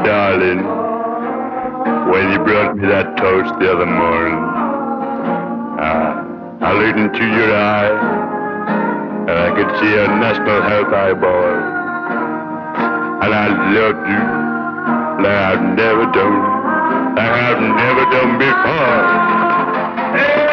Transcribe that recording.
darling, when you brought me that toast the other morning, I looked into your eye, and I could see a national health eyeball, and I loved you like I've never done before. Hey!